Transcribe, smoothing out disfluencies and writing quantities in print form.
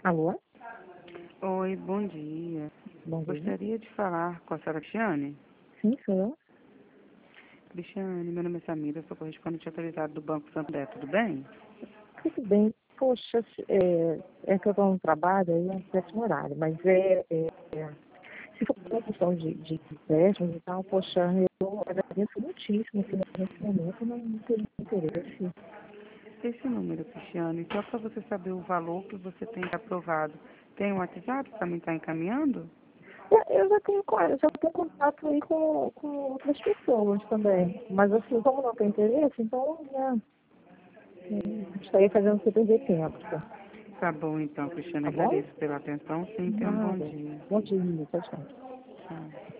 Alô? Oi, bom dia. Bom dia. Gostaria de falar com a senhora Cristiane. Sim, sou eu. Cristiane, meu nome é Samira, sou correspondente autorizado do Banco Santander, tudo bem? Tudo bem. Poxa, é que eu estou no trabalho aí é um péssimo horário, mas se for uma questão de empréstimos e tal, poxa, eu agradeço muitíssimo que nesse momento eu não teria interesse. Esse número, Cristiane, só para você saber o valor que você tem aprovado, tem um WhatsApp para me estar encaminhando? Eu já tenho contato aí com outras pessoas também, mas assim, como não tem interesse, então, né, estaria fazendo você perder tempo, Tá bom, então, Cristiane, tá bom? agradeço pela atenção. Sim, tenha um bom Nada. dia. Bom dia, tchau, tchau. Tchau.